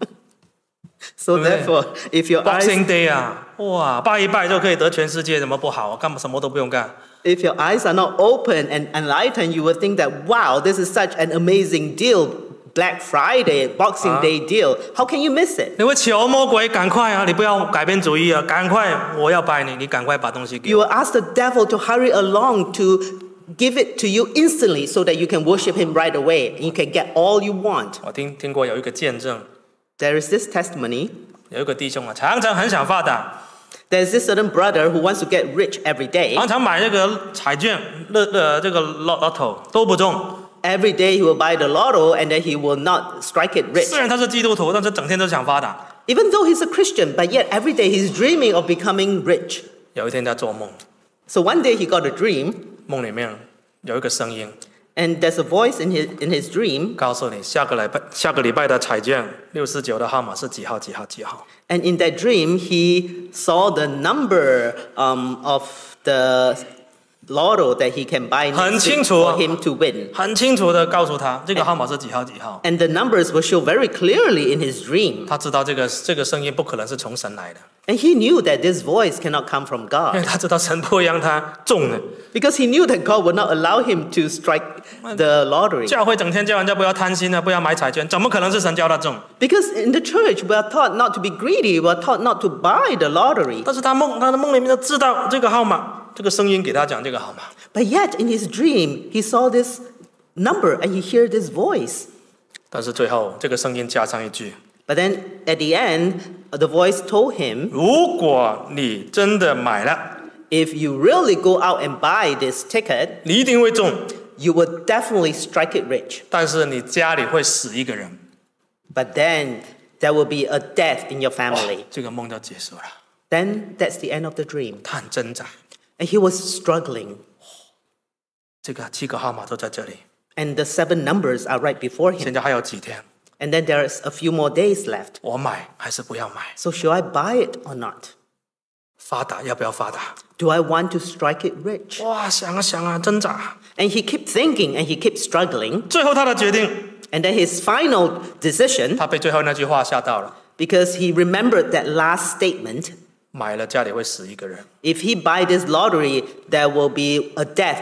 So therefore, if your Boxing Day 啊，哇，拜一拜就可以得全世界，怎么不好？干什么都不用干。 If your eyes are not open and enlightened, you will think that, wow, this is such an amazing deal. Black Friday, Boxing Day deal. How can you miss it? 你会求魔鬼赶快啊！你不要改变主意啊！赶快，我要拜你，你赶快把东西给 You 我。 will ask the devil to hurry along to give it to you instantly so that you can worship him right away and you can get all you want. 我听过有一个见证， There is this testimony. 有一个弟兄啊，常常很想发达， There's this certain brother who wants to get rich every day. 常常买那个彩券、这个 lotto 都不中。 Every day he will buy the lotto and then he will not strike it rich. 虽然他是基督徒，但是整天都想发达。 Even though he's a Christian, but yet every day he's dreaming of becoming rich. 有一天他做梦， So one day he got a dream, 梦里面有一个声音 and there's a voice in his dream, 告诉你，下个礼拜的彩券649的号码是几号几号几号。 and in that dream he saw the number of the lotto that he can buy 很 next 清 week 楚 for him to win. 很清楚的告诉他，这个号码是几号几号。 And the numbers will show very clearly in his dream. 他知道这个声音不可能是从神来的， And he knew that this voice cannot come from 因为 God. 他知道神不会让他中的。 Because he knew that God would not allow him to strike the lottery. 教会整天叫人家不要贪心啊，不要买彩券，怎么可能是神叫他中？ Because in the church we are taught not to be greedy, we are taught not to buy the lottery. 但是他的梦里面就知道这个号码，这个声音给他讲这个号码。 But yet in his dream he saw this number and he heard this voice. 但是最后这个声音加上一句： But then at the end, the voice told him, 如果你真的买了， if you really go out and buy this ticket, 你一定会中， you will definitely strike it rich. 但是你家里会死一个人。 But then there will be a death in your family. 这个梦就结束了。 Then that's the end of the dream. 他很挣扎， And he was struggling. 这个7个号码都在这里， And the 7 numbers are right before 现 him. 在还有几天？ And then there's a few more days left. 我买还是不要买？ So should I buy it or not? 发达要不要发达？ Do I want to strike it rich? 哇，想啊想啊，挣扎。 And he kept thinking and he kept struggling. 最后他的决定， And then his final decision, 他被最后那句话吓到了。 because he remembered that last statement, 买了家里会死一个人。 If he buy this lottery, there will be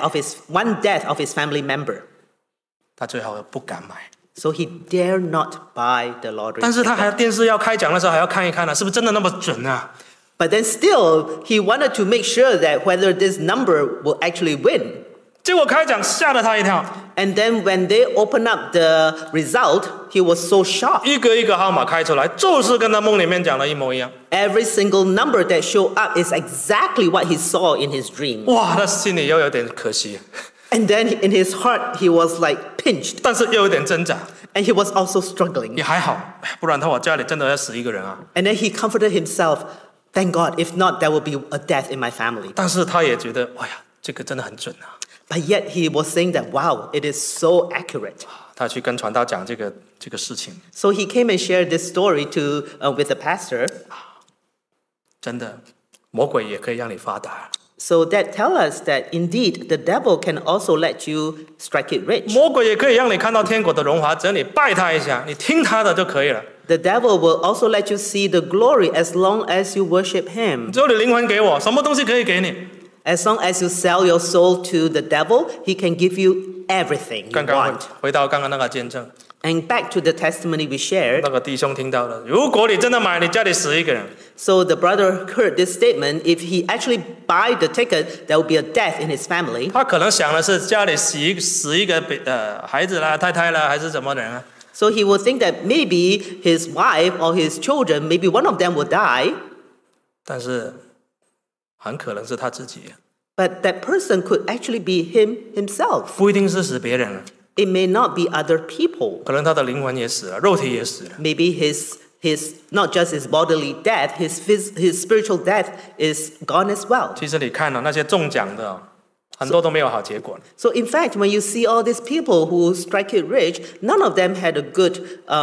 one death of his family member. 他最后不敢买。 So he dare not buy the lottery. 但是他还电视要开讲的时候还要看一看是不是真的那么准啊？ But then still, he wanted to make sure that whether this number will actually win. 结果开讲吓了他一跳， And then when they opened up the result, he was so shocked. 一个一个号码开出来，就是跟他梦里面讲的一模一样。 Every single number that showed up is exactly what he saw in his dream. 哇，他心里又有点可惜， And then in his heart, he was like pinched. 但是又有点挣扎， And he was also struggling. 也还好，不然的话我家里真的要死一个人啊。 And then he comforted himself, thank God, if not, there will be a death in my family. 但是他也觉得，哎呀，这个真的很准啊。 But yet he was saying that, wow, it is so accurate. 他去跟传道讲这个事情， So he came and shared this story with the pastor. 真的，魔鬼也可以让你发达。 So that tells us that indeed the devil can also let you strike it rich. 魔鬼也可以让你看到天国的荣华，只要你拜他一下，你听他的就可以了。 The devil will also let you see the glory as long as you worship him. 只有你灵魂给我，什么东西可以给你？ As long as you sell your soul to the devil, he can give you everything you 刚刚 want. 回到刚刚那个见证， And back to the testimony we shared. 那个弟兄听到了，如果你真的买，你家里死一个人。 So the brother heard this statement. If he actually buy the ticket, there will be a death in his family. 他可能想的是家里死一个孩子啦、太太啦，还是什么人啊？ So he will think that maybe his wife or his children, maybe one of them will die. 但是很可能是他自己， But that person could actually be himself. 不一定是死别人， It may not be other people. 可能他的灵魂也死了，肉体也死了。 Maybe his not just his bodily death, his spiritual death is gone as well. 其实你看那些中奖的，很多都没有好结果。 So in fact, when you see all these people who strike it rich, none of them had a good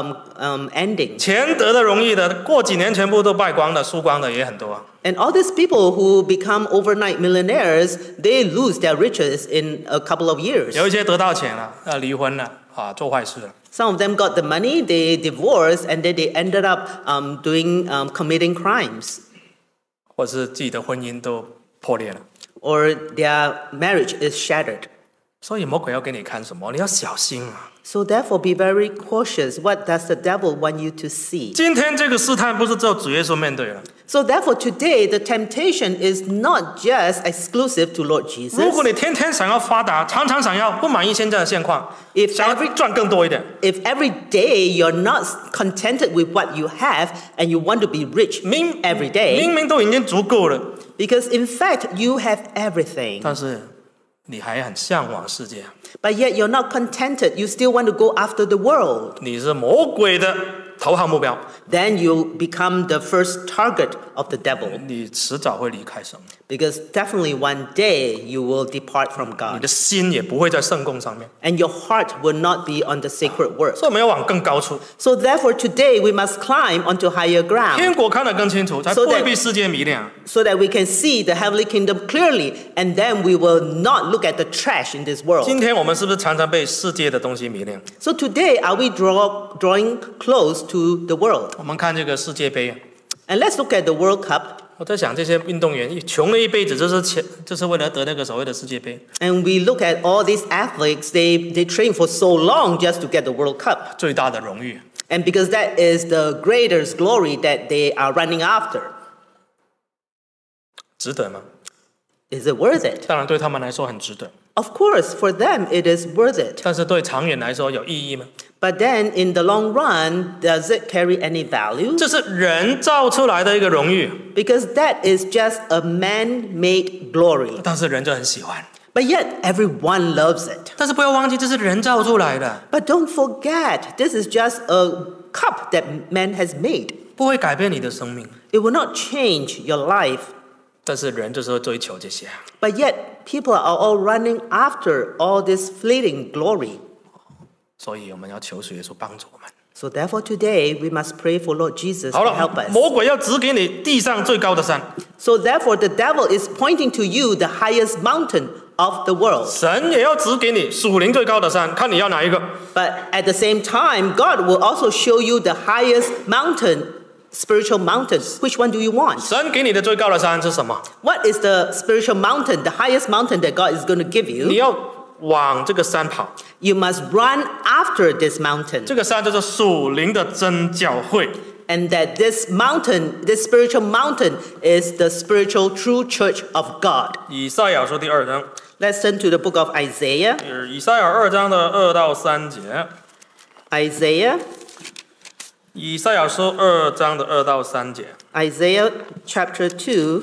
ending. 钱得的容易的，过几年全部都败光的、输光的也很多。 And all these people who become overnight millionaires, they lose their riches in a couple of years. 有一些得到钱了，离婚了，做坏事了。 Some of them got the money, they divorced, and then they ended up committing crimes. 或是自己的婚姻都破裂了。 Or their marriage is shattered. 所以魔鬼要给你看什么？你要小心啊！ So therefore, be very cautious. What does the devil want you to see? 今天这个试探不是只有主耶稣面对了。 So therefore, today, the temptation is not just exclusive to Lord 如果 Jesus. 你天天想要发达，常常想要不满意现在的现况， If 想要赚更多一点， If every day you're not contented with what you have and you want to be rich 明 every day, 明明都已经足够了， because in fact, you have everything, 但是你还很向往世界， but yet you're not contented, you still want to go after the world, 你是魔鬼的头号目标， then you become the first target of the devil. 你迟早会离开神， Because definitely one day you will depart from 你 God, 的心也不会在圣供上面， and your heart will not be on the sacred work. 所以我们要往更高处， So therefore today we must climb onto higher 天 ground 国看得更清楚，才 So 不会 that- 被世界迷恋。 so that we can see the heavenly kingdom clearly, and then we will not look at the trash in this world. 今天我们是不是常常被世界的东西迷恋？ So today, are we drawing close to the world? 我们看这个世界杯， And let's look at the World Cup. 我在想这些运动员穷了一辈子，就是为了得那个所谓的世界杯。 And we look at all these athletes, they train for so long just to get the World Cup. 最大的荣誉， And because that is the greatest glory that they are running after. 值得吗？ Is it worth it? 当然对他们来说很值得， Of course, for them it is worth it. 但是对长远来说有意义吗？ But then in the long run, does it carry any value? 这是人造出来的一个荣誉， Because that is just a man-made glory. 但是人就很喜欢。 But yet everyone loves it. 但是不要忘记，这是人造出来的， But don't forget, this is just a cup that man has made. 不会改变你的生命。 It will not change your life. 但是人就是会追求这些， But yet, people are all running after all this fleeting glory. 所以我们要求主耶稣帮助我们。 So therefore today, we must pray for Lord Jesus 好 to 了 help，us. 魔鬼要指给你地上最高的山， So therefore, the devil is pointing to you the highest mountain of the world. 神也要指给你属灵最高的山，看你要哪一个。 But at the same time, God will also show you the highest mountain spiritual mountain. Which one do you want? 神给你的最高的山是什么？ What is the spiritual mountain, the highest mountain that God is going to give 你 you? 要往这个山跑。 You must run after this mountain. 这个山就是属灵的真教会。 And that this mountain, this spiritual mountain, is the spiritual true church of God. 以赛亚书第2章， Let's turn to the book of Isaiah. 以赛亚2章的2到3节。 Isaiah, 以赛亚书2章的2到3节， Isaiah chapter 2,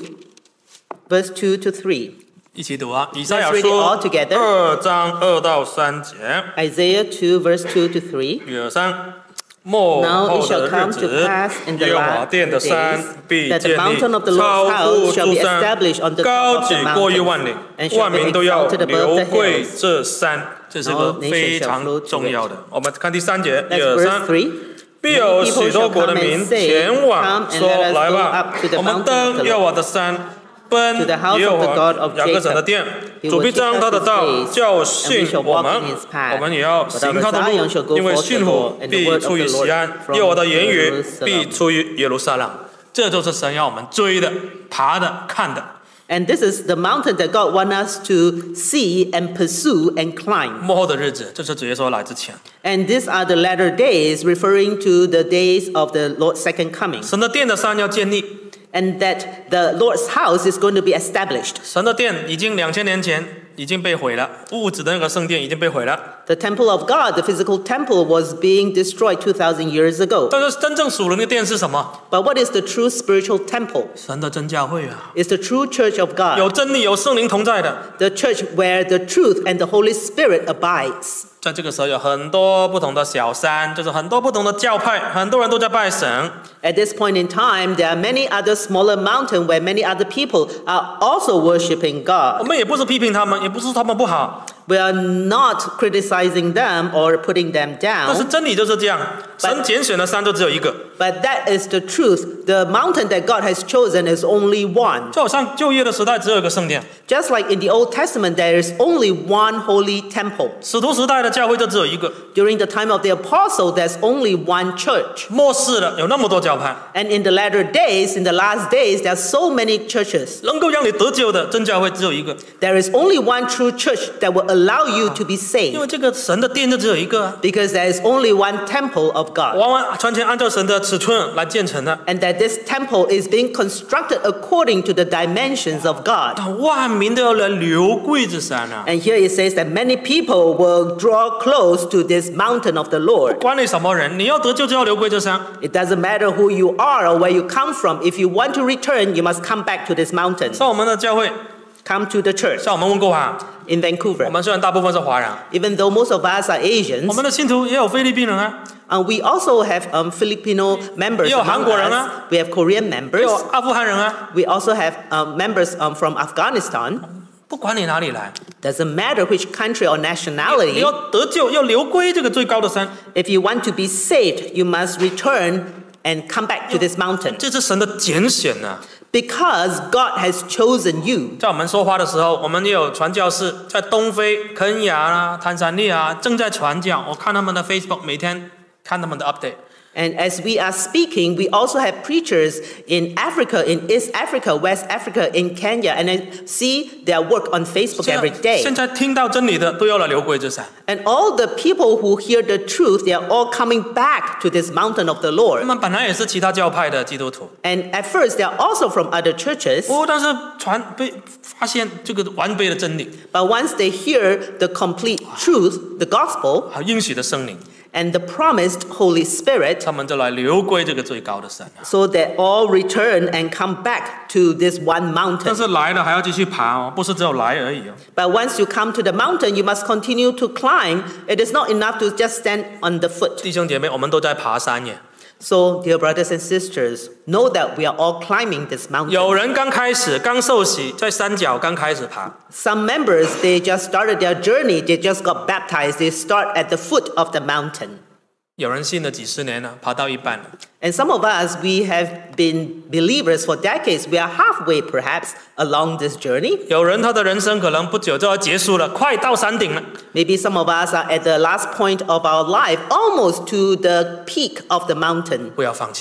verse 2 to 3. 一起读啊！以赛亚 Let's read 书 it all together. 2章2到3节， Isaiah 2, verse 2 to 3. 1、2、3。末 Now 后 it shall 的日 come to 子 pass in，the 耶和华 last 殿的 days 山必 that the 建立 mountain of the 超 Lord's 乎 house shall 诸 be 山 established on the 高 top of 举 the 过于万 mountains 里 and，shall 万 be 民都要 exalted above 流 the 归 hills. 这山，这是个 All nations 非 shall 常 flow to 重要的。我们看第3节，1、 That's 2、 verse 3。 3. 必有 Many 许 people 多 shall 国的 come 民 and say, 前往 Come and 说 let us 来 go 吧 up to，the 我们 mountain of 登 the 耶和 Lord, 华的山，奔 to the house 耶和 of the 华 God of 雅各省的 Jacob. 殿， He 主 will 必 teach 将 us 他的 his 道 ways, 教 and we 训 shall 我 walk 们 in his，path. 我们也要 But 行 our 他的 Zion 路 shall，go 因为 forth 训 the 诲 Lord, and the 必 word of 出于 the 西 Lord 安， from 耶和华的言语 Jerusalem. 必出于耶路撒冷。这就是神要我们追的、爬的、看的。 And this is the mountain that God wants us to see and pursue and climb. 末后的日子，这是主耶稣来之前， And these are the latter days, referring to the days of the Lord's second coming. 神的殿的山要建立。 And that the Lord's house is going to be established. 神的殿已经2000年前已经被毁了，物质的那个圣殿已经被毁了。 The temple of God, the physical temple, was being destroyed 2,000 years ago. 但是真正属灵的殿是什么？ But what is the true spiritual temple? 神的真教会啊， It's the true church of 有 God, 真理、有圣灵同在的。 the church where the truth and the Holy Spirit abides. 在这个时候有很多不同的小山，就是很多不同的教派，很多人都在拜神。 At this point in time, there are many other smaller mountains where many other people are also worshiping 我 God. 们也不是批评他们，也不是说他们不好， We are not criticizing them or putting them 但是 down, 真理就是这样。神拣选的山就只有一个， but that is the truth. The mountain that God has chosen is only one. 就好像旧约的时代只有一个圣殿， Just like in the Old Testament, there is only one holy temple. 使徒时代的教会就只有一个， During the time of the apostle, there's only one church. 末世了有那么多教派， And in the latter days, in the last days, there are so many churches. 能够让你得救的真教会只有一个， There is only one true church that will allow you to be 因 saved, 为这个神的殿就只有一个啊， because there is only one temple of God. 完完全全按照神的尺寸来建成的。 And that this temple is being constructed according to the dimensions of God. 但万民都要来流归之山啊！ And here it says that many people will draw close to this mountain of the Lord. 管你什么人，你要得救就要流归这山。 It doesn't matter who you are or where you come from. If you want to return, you must come back to this mountain. 像我们的教会， Come to the church 像我们温哥华， in 我 Vancouver. 们虽然大部分是华人， Even though most of us are 我 Asians, 们的信徒也有菲律宾人啊， we also have Filipino members 也有韩 among 国人 us. 啊， We have Korean 也 members. 有阿富汗人啊， We also have members from Afghanistan. 不管你哪里来， Doesn't matter which country or 你 nationality. 要得救，要流归这个最高的山， If you want to be saved, you must return and come back to this mountain. 这是神的拣选呐、 Because God has chosen you. 在我们说话的时候，我们也有传教士在东非、肯亚啊、坦桑尼亚正在传教。我看他们的 Facebook， 每天看他们的 update。 And as we are speaking, we also have preachers in Africa, in East Africa, West Africa, in Kenya, and I see their work on Facebook every 现 day. 在听到真理的都要来流归这山， And all the people who hear the truth, they are all coming back to this mountain of the 他 Lord. 们本来也是其他教派的基督徒， And at first, they are also from other churches. 但是被发现这个完备的真理， But once they hear the complete truth, the gospel, 还应许的圣灵， and the promised Holy Spirit, 他们就来流归这个最高的山啊。 so they all return and come back to this one 但 mountain. 是来了还要继续爬哦，不是只有来而已哦。 But once you come to the mountain, you must continue to climb. It is not enough to just stand on the foot. 弟兄姐妹，我们都在爬山耶。 So, dear brothers and sisters, know that we are all climbing this mountain. 有人刚开始刚受洗，在山脚刚开始爬， Some members, they just started their journey. They just got baptized. They start at the foot of the mountain. 有人信了几十年了，爬到一半了。 And some of us, we have been believers for decades. We are halfway, perhaps, along this journey. 有人他的人生可能不久就要结束了，快到山顶了。 Maybe some of us are at the last point of our life, almost to the peak of the mountain. 不要放弃，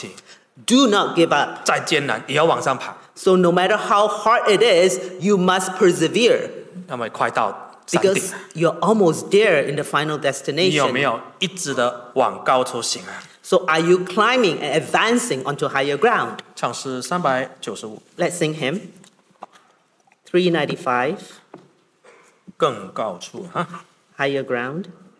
Do not give up. 再艰难也要往上爬。 So no matter how hard it is, you must persevere. 那么快到山顶 Because you're almost there in the final 你有没 destination. 有一直的往高处行啊？ So are you climbing and advancing onto higher ground? 唱诗395， Let's sing hymn 395, 更高处啊。 higher ground.